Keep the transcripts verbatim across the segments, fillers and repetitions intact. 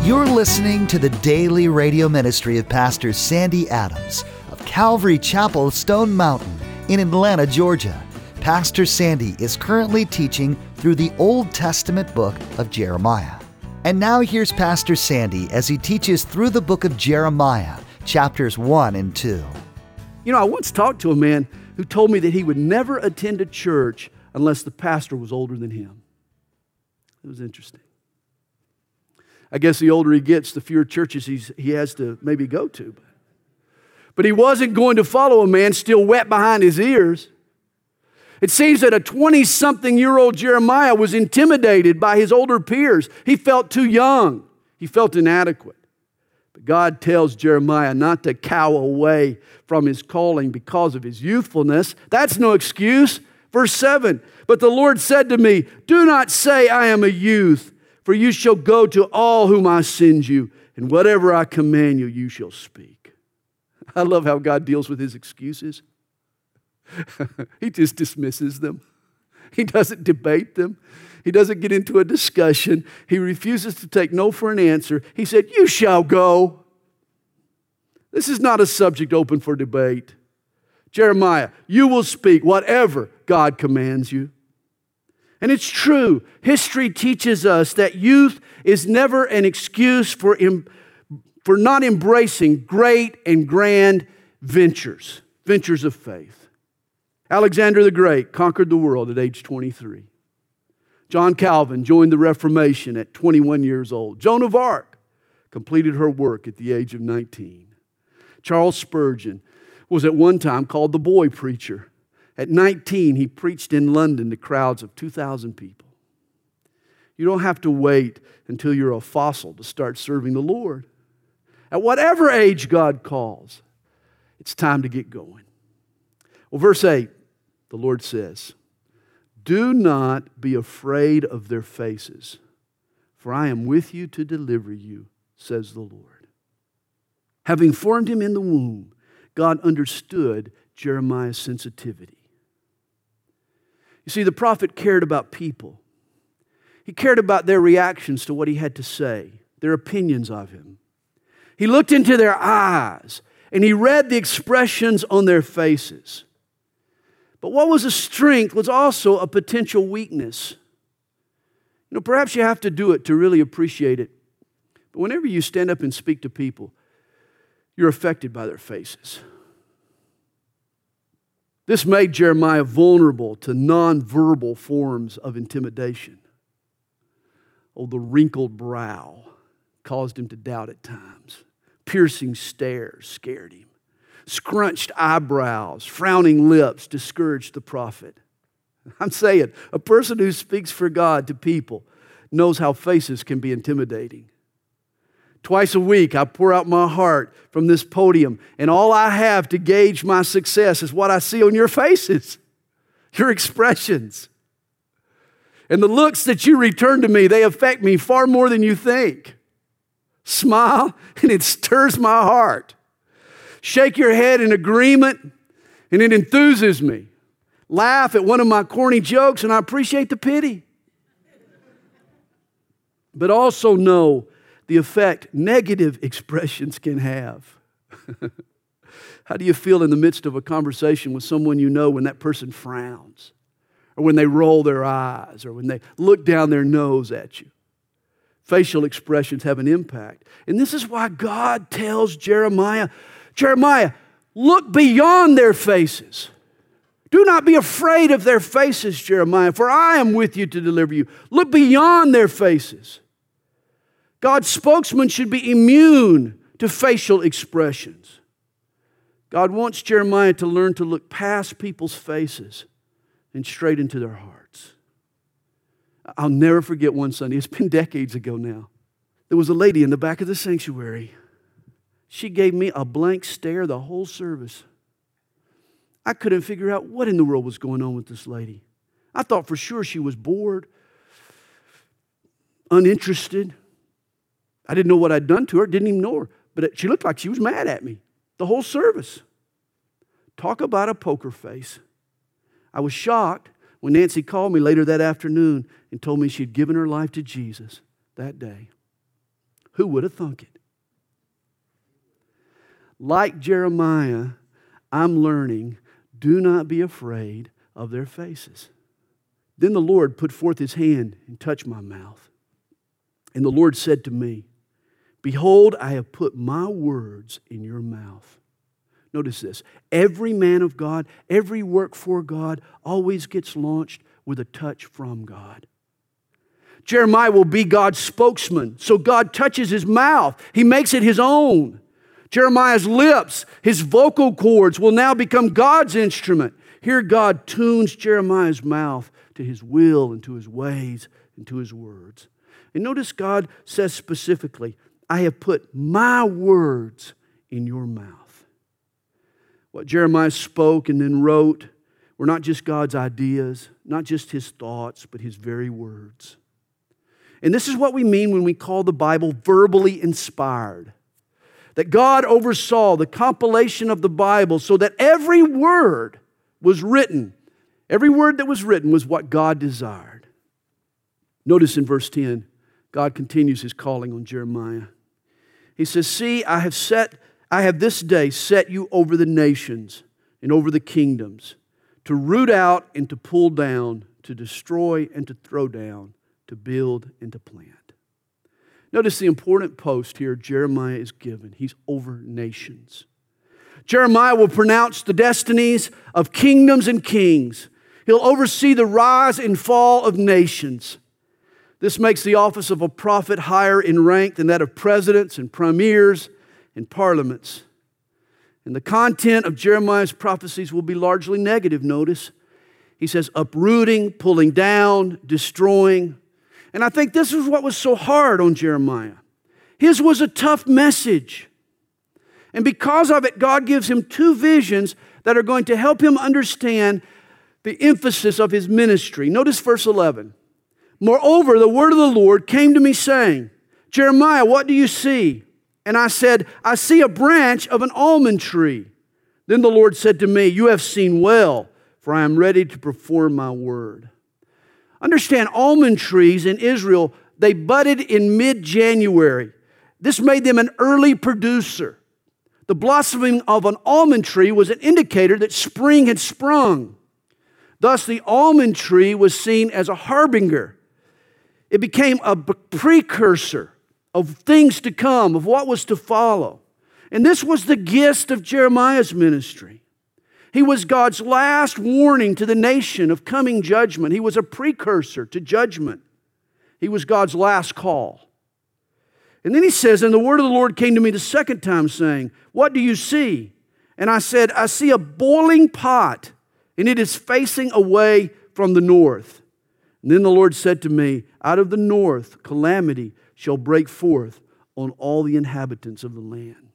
You're listening to the daily radio ministry of Pastor Sandy Adams of Calvary Chapel, Stone Mountain in Atlanta, Georgia. Pastor Sandy is currently teaching through the Old Testament book of Jeremiah. And now here's Pastor Sandy as he teaches through the book of Jeremiah, chapters one and two. You know, I once talked to a man who told me that he would never attend a church unless the pastor was older than him. It was interesting. I guess the older he gets, the fewer churches he's, he has to maybe go to. But he wasn't going to follow a man still wet behind his ears. It seems that a twenty-something-year-old Jeremiah was intimidated by his older peers. He felt too young. He felt inadequate. But God tells Jeremiah not to cower away from his calling because of his youthfulness. That's no excuse. Verse seven, but the Lord said to me, do not say I am a youth, for you shall go to all whom I send you, and whatever I command you, you shall speak. I love how God deals with his excuses. He just dismisses them. He doesn't debate them. He doesn't get into a discussion. He refuses to take no for an answer. He said, you shall go. This is not a subject open for debate. Jeremiah, you will speak whatever God commands you. And it's true. History teaches us that youth is never an excuse for, em- for not embracing great and grand ventures, ventures of faith. Alexander the Great conquered the world at age twenty-three. John Calvin joined the Reformation at twenty-one years old. Joan of Arc completed her work at the age of nineteen. Charles Spurgeon was at one time called the boy preacher. At nineteen, he preached in London to crowds of two thousand people. You don't have to wait until you're a fossil to start serving the Lord. At whatever age God calls, it's time to get going. Well, verse eight, the Lord says, do not be afraid of their faces, for I am with you to deliver you, says the Lord. Having formed him in the womb, God understood Jeremiah's sensitivity. You see, the prophet cared about people. He cared about their reactions to what he had to say, their opinions of him. He looked into their eyes and he read the expressions on their faces. But what was a strength was also a potential weakness. You know, perhaps you have to do it to really appreciate it. But whenever you stand up and speak to people, you're affected by their faces. This made Jeremiah vulnerable to nonverbal forms of intimidation. Oh, the wrinkled brow caused him to doubt at times. Piercing stares scared him. Scrunched eyebrows, frowning lips discouraged the prophet. I'm saying, a person who speaks for God to people knows how faces can be intimidating. Twice a week, I pour out my heart from this podium, and all I have to gauge my success is what I see on your faces, your expressions. And the looks that you return to me, they affect me far more than you think. Smile, and it stirs my heart. Shake your head in agreement, and it enthuses me. Laugh at one of my corny jokes, and I appreciate the pity. But also know the effect negative expressions can have. How do you feel in the midst of a conversation with someone you know when that person frowns, or when they roll their eyes, or when they look down their nose at you? Facial expressions have an impact. And this is why God tells Jeremiah, Jeremiah, look beyond their faces. Do not be afraid of their faces, Jeremiah, for I am with you to deliver you. Look beyond their faces. God's spokesman should be immune to facial expressions. God wants Jeremiah to learn to look past people's faces and straight into their hearts. I'll never forget one Sunday. It's been decades ago now. There was a lady in the back of the sanctuary. She gave me a blank stare the whole service. I couldn't figure out what in the world was going on with this lady. I thought for sure she was bored, uninterested. I didn't know what I'd done to her, didn't even know her. But she looked like she was mad at me the whole service. Talk about a poker face. I was shocked when Nancy called me later that afternoon and told me she'd given her life to Jesus that day. Who would have thunk it? Like Jeremiah, I'm learning, do not be afraid of their faces. Then the Lord put forth his hand and touched my mouth. And the Lord said to me, behold, I have put my words in your mouth. Notice this. Every man of God, every work for God always gets launched with a touch from God. Jeremiah will be God's spokesman. So God touches his mouth. He makes it his own. Jeremiah's lips, his vocal cords will now become God's instrument. Here God tunes Jeremiah's mouth to his will and to his ways and to his words. And notice God says specifically, I have put my words in your mouth. What Jeremiah spoke and then wrote were not just God's ideas, not just his thoughts, but his very words. And this is what we mean when we call the Bible verbally inspired. That God oversaw the compilation of the Bible so that every word was written. Every word that was written was what God desired. Notice in verse ten, God continues his calling on Jeremiah. He says, see, I have set, I have this day set you over the nations and over the kingdoms, to root out and to pull down, to destroy and to throw down, to build and to plant. Notice the important post here Jeremiah is given. He's over nations. Jeremiah will pronounce the destinies of kingdoms and kings. He'll oversee the rise and fall of nations. This makes the office of a prophet higher in rank than that of presidents and premiers and parliaments. And the content of Jeremiah's prophecies will be largely negative, notice. He says uprooting, pulling down, destroying. And I think this is what was so hard on Jeremiah. His was a tough message. And because of it, God gives him two visions that are going to help him understand the emphasis of his ministry. Notice verse eleven. Moreover, the word of the Lord came to me saying, Jeremiah, what do you see? And I said, I see a branch of an almond tree. Then the Lord said to me, you have seen well, for I am ready to perform my word. Understand, almond trees in Israel, they budded in mid-January. This made them an early producer. The blossoming of an almond tree was an indicator that spring had sprung. Thus, the almond tree was seen as a harbinger. It became a precursor of things to come, of what was to follow. And this was the gist of Jeremiah's ministry. He was God's last warning to the nation of coming judgment. He was a precursor to judgment. He was God's last call. And then he says, and the word of the Lord came to me the second time saying, what do you see? And I said, I see a boiling pot, and it is facing away from the north. And then the Lord said to me, out of the north calamity shall break forth on all the inhabitants of the land.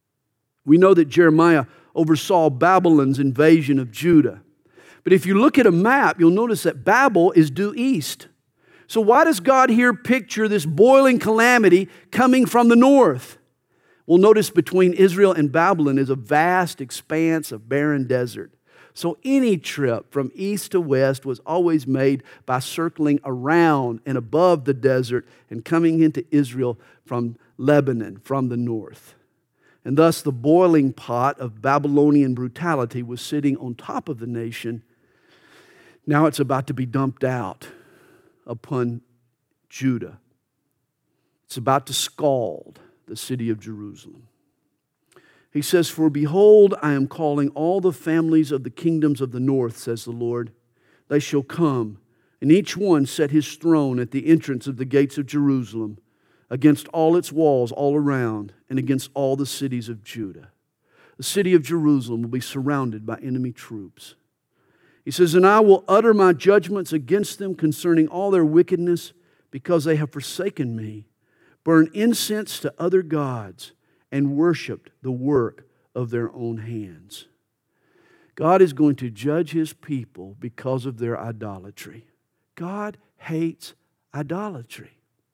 We know that Jeremiah oversaw Babylon's invasion of Judah. But if you look at a map, you'll notice that Babel is due east. So why does God here picture this boiling calamity coming from the north? Well, notice between Israel and Babylon is a vast expanse of barren desert. So any trip from east to west was always made by circling around and above the desert and coming into Israel from Lebanon, from the north. And thus the boiling pot of Babylonian brutality was sitting on top of the nation. Now it's about to be dumped out upon Judah. It's about to scald the city of Jerusalem. He says, for behold, I am calling all the families of the kingdoms of the north, says the Lord. They shall come, and each one set his throne at the entrance of the gates of Jerusalem, against all its walls all around, and against all the cities of Judah. The city of Jerusalem will be surrounded by enemy troops. He says, and I will utter my judgments against them concerning all their wickedness, because they have forsaken me, burned incense to other gods, and worshiped the work of their own hands. God is going to judge His people because of their idolatry. God hates idolatry.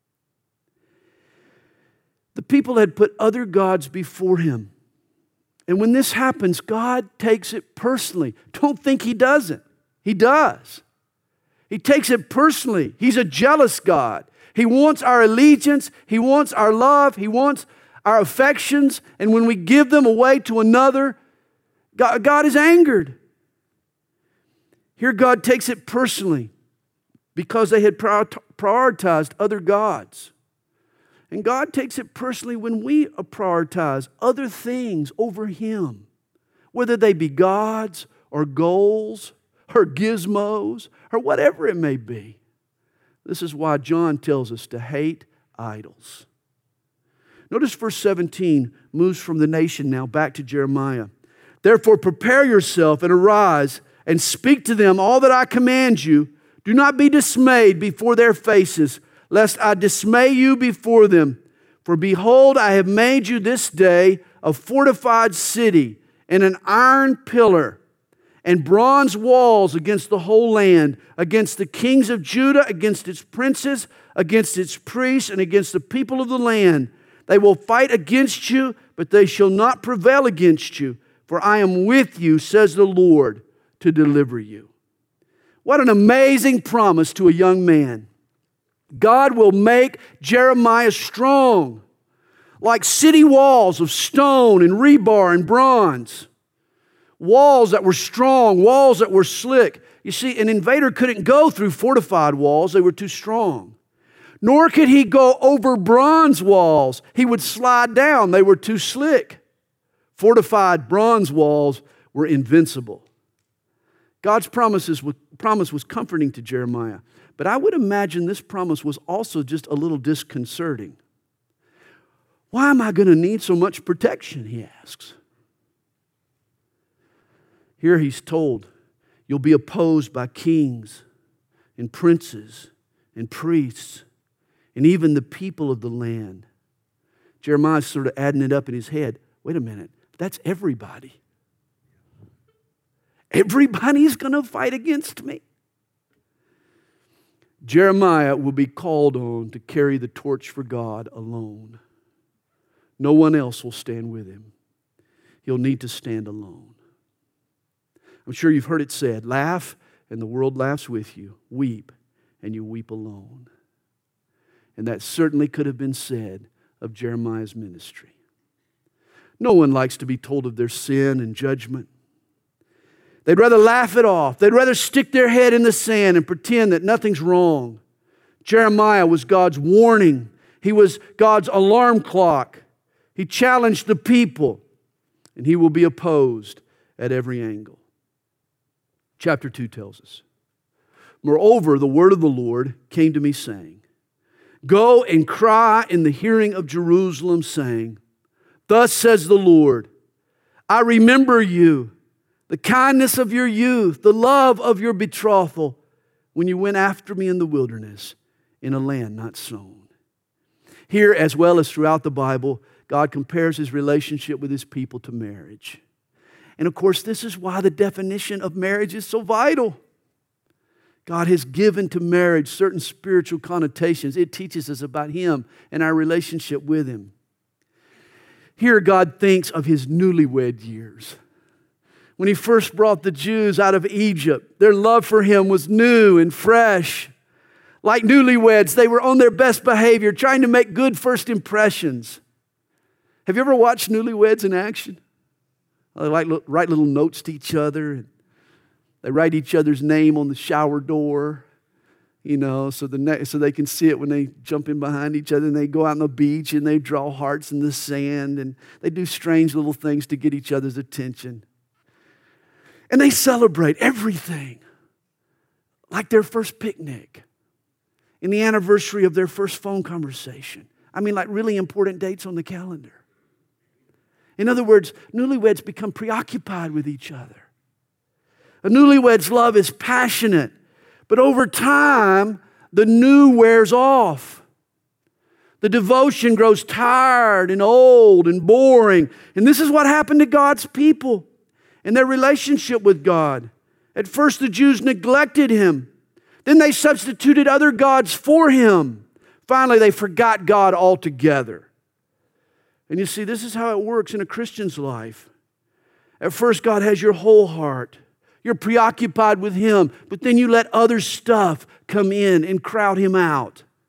The people had put other gods before Him. And when this happens, God takes it personally. Don't think He doesn't. He does. He takes it personally. He's a jealous God. He wants our allegiance. He wants our love. He wants our affections. And when we give them away to another, God, God is angered. Here God takes it personally because they had prioritized other gods. And God takes it personally when we prioritize other things over Him, whether they be gods or goals or gizmos or whatever it may be. This is why John tells us to hate idols. Notice verse seventeen moves from the nation now back to Jeremiah. Therefore prepare yourself and arise and speak to them all that I command you. Do not be dismayed before their faces, lest I dismay you before them. For behold, I have made you this day a fortified city and an iron pillar and bronze walls against the whole land, against the kings of Judah, against its princes, against its priests, and against the people of the land. They will fight against you, but they shall not prevail against you. For I am with you, says the Lord, to deliver you. What an amazing promise to a young man. God will make Jeremiah strong, like city walls of stone and rebar and bronze. Walls that were strong, walls that were slick. You see, an invader couldn't go through fortified walls. They were too strong. Nor could he go over bronze walls. He would slide down. They were too slick. Fortified bronze walls were invincible. God's promises, promise was comforting to Jeremiah. But I would imagine this promise was also just a little disconcerting. Why am I going to need so much protection, he asks. Here he's told, you'll be opposed by kings and princes and priests and even the people of the land. Jeremiah's sort of adding it up in his head. Wait a minute, that's everybody. Everybody's going to fight against me. Jeremiah will be called on to carry the torch for God alone. No one else will stand with him. He'll need to stand alone. I'm sure you've heard it said, laugh and the world laughs with you. Weep and you weep alone. And that certainly could have been said of Jeremiah's ministry. No one likes to be told of their sin and judgment. They'd rather laugh it off. They'd rather stick their head in the sand and pretend that nothing's wrong. Jeremiah was God's warning. He was God's alarm clock. He challenged the people, and he will be opposed at every angle. Chapter two tells us, moreover, the word of the Lord came to me saying, go and cry in the hearing of Jerusalem, saying, thus says the Lord, I remember you, the kindness of your youth, the love of your betrothal, when you went after me in the wilderness, in a land not sown. Here, as well as throughout the Bible, God compares his relationship with his people to marriage. And of course, this is why the definition of marriage is so vital. God has given to marriage certain spiritual connotations. It teaches us about him and our relationship with him. Here, God thinks of his newlywed years. When he first brought the Jews out of Egypt, their love for him was new and fresh. Like newlyweds, they were on their best behavior, trying to make good first impressions. Have you ever watched newlyweds in action? They like write little notes to each other. And they write each other's name on the shower door, you know, so the ne- so they can see it when they jump in behind each other. And they go out on the beach and they draw hearts in the sand. And they do strange little things to get each other's attention. And they celebrate everything, like their first picnic, and the anniversary of their first phone conversation. I mean, like really important dates on the calendar. In other words, newlyweds become preoccupied with each other. A newlywed's love is passionate, but over time, the new wears off. The devotion grows tired and old and boring. And this is what happened to God's people and their relationship with God. At first, the Jews neglected him. Then they substituted other gods for him. Finally, they forgot God altogether. And you see, this is how it works in a Christian's life. At first, God has your whole heart. You're preoccupied with him, but then you let other stuff come in and crowd him out.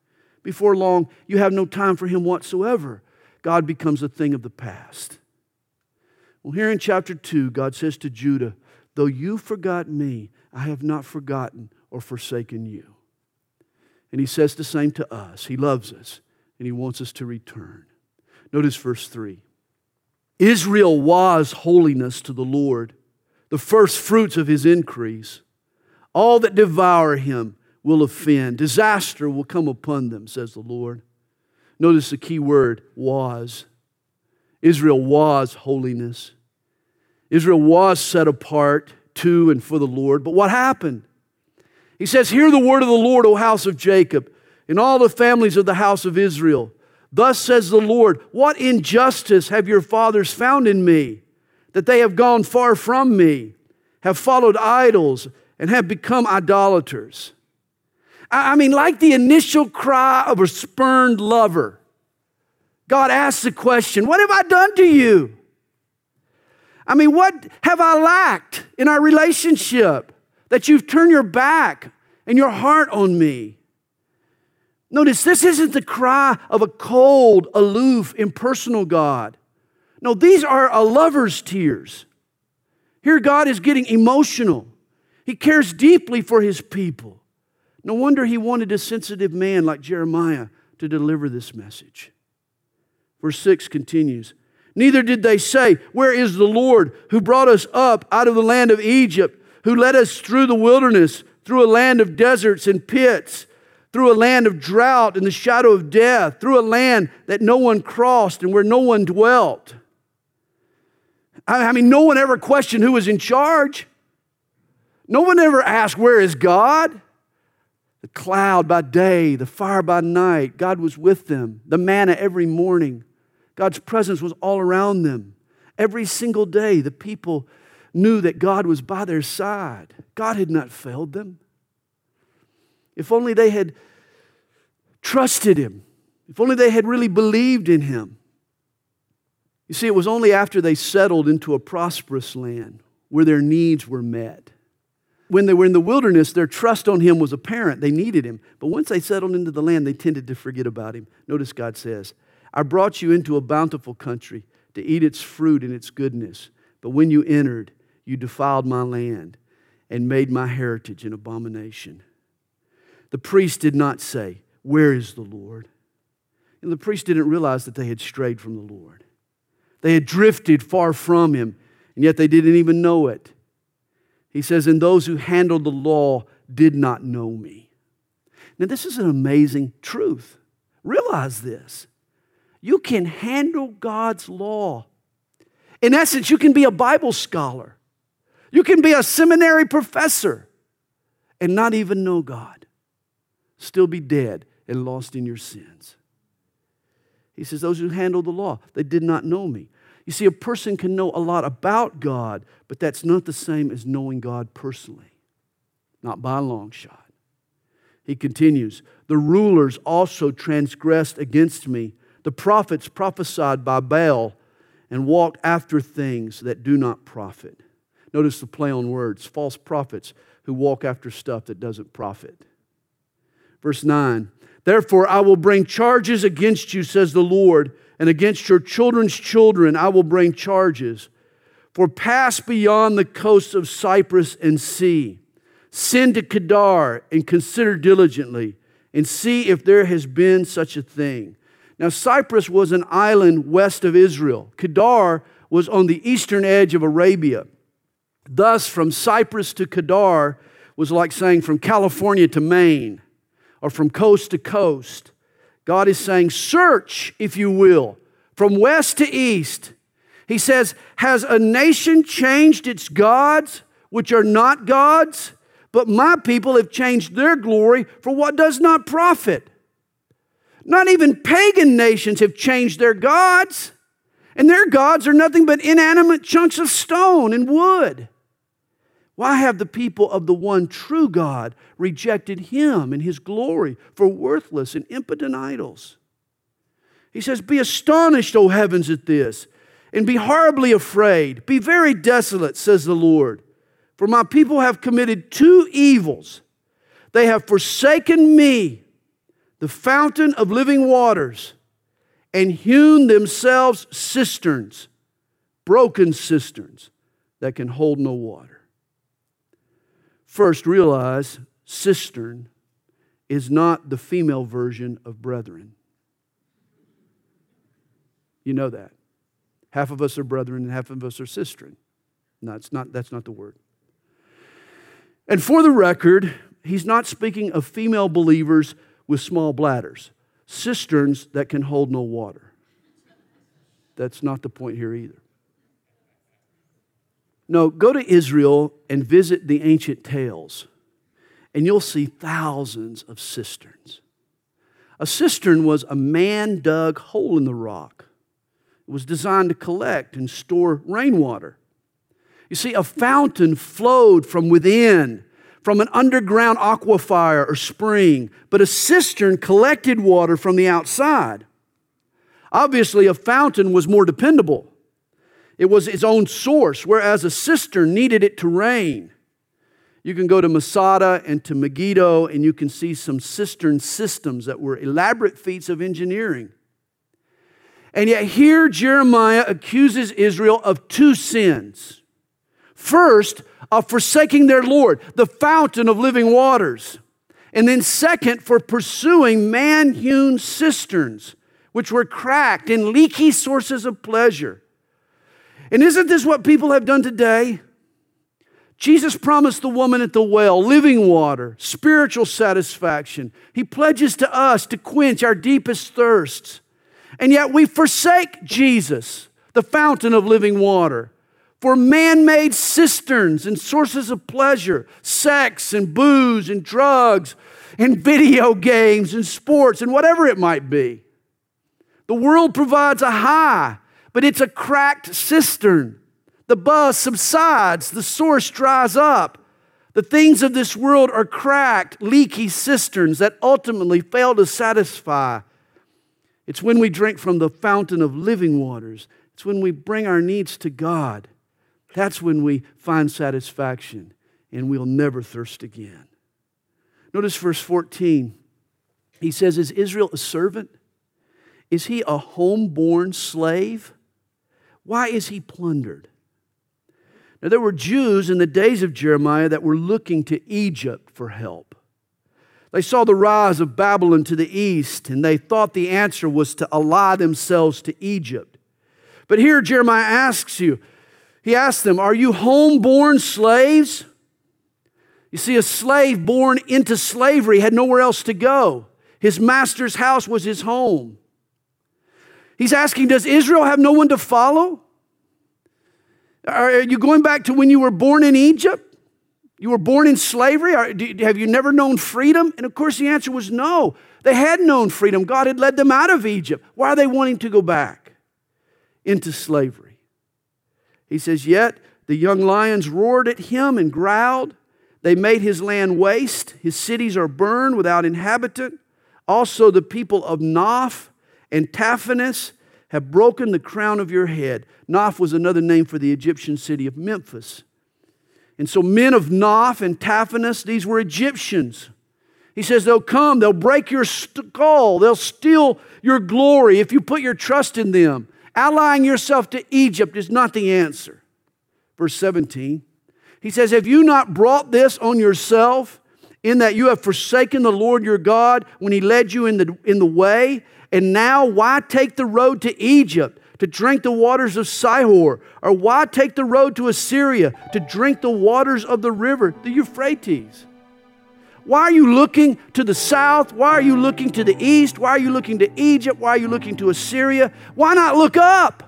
before long, you have no time for him whatsoever. God becomes a thing of the past. Well, here in chapter two, God says to Judah, though you forgot me, I have not forgotten or forsaken you. And he says the same to us. He loves us, and he wants us to return. Notice verse three. Israel was holiness to the Lord, the first fruits of his increase. All that devour him will offend. Disaster will come upon them, says the Lord. Notice the key word, was. Israel was holiness. Israel was set apart to and for the Lord. But what happened? He says, hear the word of the Lord, O house of Jacob, and all the families of the house of Israel. Thus says the Lord, what injustice have your fathers found in me, that they have gone far from me, have followed idols, and have become idolaters. I mean, like the initial cry of a spurned lover, God asks the question, what have I done to you? I mean, what have I lacked in our relationship that you've turned your back and your heart on me? Notice, this isn't the cry of a cold, aloof, impersonal God. No, these are a lover's tears. Here God is getting emotional. He cares deeply for his people. No wonder he wanted a sensitive man like Jeremiah to deliver this message. Verse six continues, neither did they say, where is the Lord who brought us up out of the land of Egypt, who led us through the wilderness, through a land of deserts and pits, through a land of drought and the shadow of death, through a land that no one crossed and where no one dwelt. I mean, no one ever questioned who was in charge. No one ever asked, where is God? The cloud by day, the fire by night, God was with them. The manna every morning. God's presence was all around them. Every single day, the people knew that God was by their side. God had not failed them. If only they had trusted him. If only they had really believed in him. You see, it was only after they settled into a prosperous land where their needs were met. When they were in the wilderness, their trust on him was apparent. They needed him. But once they settled into the land, they tended to forget about him. Notice God says, I brought you into a bountiful country to eat its fruit and its goodness. But when you entered, you defiled my land and made my heritage an abomination. The priest did not say, where is the Lord? And the priest didn't realize that they had strayed from the Lord. They had drifted far from him, and yet they didn't even know it. He says, and those who handled the law did not know me. Now, this is an amazing truth. Realize this. You can handle God's law. In essence, you can be a Bible scholar. You can be a seminary professor and not even know God. Still be dead and lost in your sins. He says, those who handle the law, they did not know me. You see, a person can know a lot about God, but that's not the same as knowing God personally. Not by a long shot. He continues, the rulers also transgressed against me. The prophets prophesied by Baal and walked after things that do not profit. Notice the play on words. False prophets who walk after stuff that doesn't profit. Verse nine, therefore I will bring charges against you, says the Lord, and against your children's children I will bring charges. For pass beyond the coasts of Cyprus and see. Send to Kedar and consider diligently and see if there has been such a thing. Now Cyprus was an island west of Israel. Kedar was on the eastern edge of Arabia. Thus from Cyprus to Kedar was like saying from California to Maine or from coast to coast. God is saying, search, if you will, from west to east. He says, has a nation changed its gods, which are not gods? But my people have changed their glory for what does not profit. Not even pagan nations have changed their gods. And their gods are nothing but inanimate chunks of stone and wood. Why have the people of the one true God rejected him and his glory for worthless and impotent idols? He says, be astonished, O heavens, at this, and be horribly afraid. Be very desolate, says the Lord. For my people have committed two evils. They have forsaken me, the fountain of living waters, and hewn themselves cisterns, broken cisterns that can hold no water. First, realize cistern is not the female version of brethren. You know that. Half of us are brethren and half of us are sistren. No, it's not, that's not the word. And for the record, he's not speaking of female believers with small bladders, cisterns that can hold no water. That's not the point here either. No, go to Israel and visit the ancient tales, and you'll see thousands of cisterns. A cistern was a man-dug hole in the rock. It was designed to collect and store rainwater. You see, a fountain flowed from within, from an underground aquifer or spring, but a cistern collected water from the outside. Obviously, a fountain was more dependable. It was its own source, whereas a cistern needed it to rain. You can go to Masada and to Megiddo, and you can see some cistern systems that were elaborate feats of engineering. And yet here Jeremiah accuses Israel of two sins. First, of forsaking their Lord, the fountain of living waters. And then second, for pursuing man-hewn cisterns, which were cracked and leaky sources of pleasure. And isn't this what people have done today? Jesus promised the woman at the well living water, spiritual satisfaction. He pledges to us to quench our deepest thirsts. And yet we forsake Jesus, the fountain of living water, for man-made cisterns and sources of pleasure, sex and booze and drugs and video games and sports and whatever it might be. The world provides a high, but it's a cracked cistern. The buzz subsides, the source dries up. The things of this world are cracked, leaky cisterns that ultimately fail to satisfy. It's when we drink from the fountain of living waters. It's when we bring our needs to God. That's when we find satisfaction, and we'll never thirst again. Notice verse fourteen. He says, is Israel a servant? Is he a homeborn slave? Why is he plundered? Now, there were Jews in the days of Jeremiah that were looking to Egypt for help. They saw the rise of Babylon to the east, and they thought the answer was to ally themselves to Egypt. But here Jeremiah asks you, he asks them, are you homeborn slaves? You see, a slave born into slavery had nowhere else to go. His master's house was his home. He's asking, does Israel have no one to follow? Are you going back to when you were born in Egypt? You were born in slavery? Have you never known freedom? And of course the answer was no. They had known freedom. God had led them out of Egypt. Why are they wanting to go back into slavery? He says, yet the young lions roared at him and growled. They made his land waste. His cities are burned without inhabitant. Also the people of Noph and Taphanes have broken the crown of your head. Noph was another name for the Egyptian city of Memphis. And so men of Noph and Taphanes, these were Egyptians. He says they'll come, they'll break your skull, they'll steal your glory if you put your trust in them. Allying yourself to Egypt is not the answer. Verse seventeen, he says, have you not brought this on yourself in that you have forsaken the Lord your God when He led you in the, in the way? And now why take the road to Egypt to drink the waters of Sihor? Or why take the road to Assyria to drink the waters of the river, the Euphrates? Why are you looking to the south? Why are you looking to the east? Why are you looking to Egypt? Why are you looking to Assyria? Why not look up?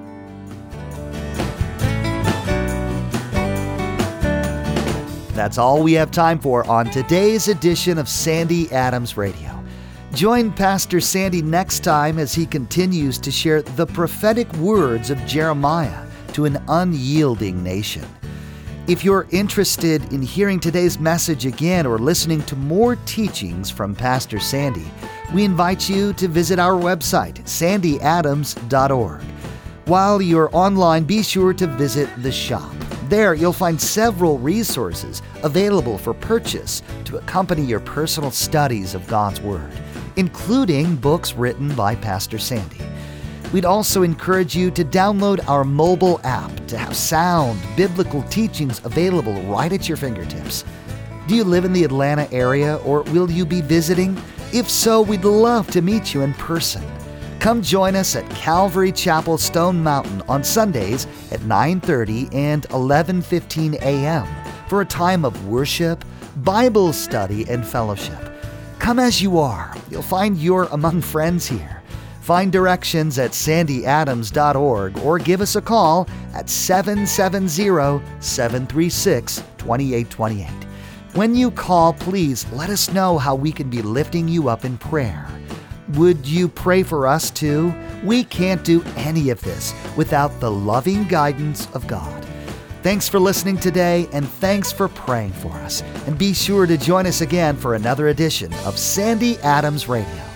That's all we have time for on today's edition of Sandy Adams Radio. Join Pastor Sandy next time as he continues to share the prophetic words of Jeremiah to an unyielding nation. If you're interested in hearing today's message again or listening to more teachings from Pastor Sandy, we invite you to visit our website, sandy adams dot org. While you're online, be sure to visit the shop. There, you'll find several resources available for purchase to accompany your personal studies of God's Word. including books written by Pastor Sandy. We'd also encourage you to download our mobile app to have sound, biblical teachings available right at your fingertips. Do you live in the Atlanta area, or will you be visiting? If so, we'd love to meet you in person. Come join us at Calvary Chapel Stone Mountain on Sundays at nine thirty and eleven fifteen a.m. for a time of worship, Bible study, and fellowship. Come as you are. You'll find you're among friends here. Find directions at sandy adams dot org or give us a call at seven seven zero, seven three six, two eight two eight. When you call, please let us know how we can be lifting you up in prayer. Would you pray for us too? We can't do any of this without the loving guidance of God. Thanks for listening today, and thanks for praying for us. And be sure to join us again for another edition of Sandy Adams Radio.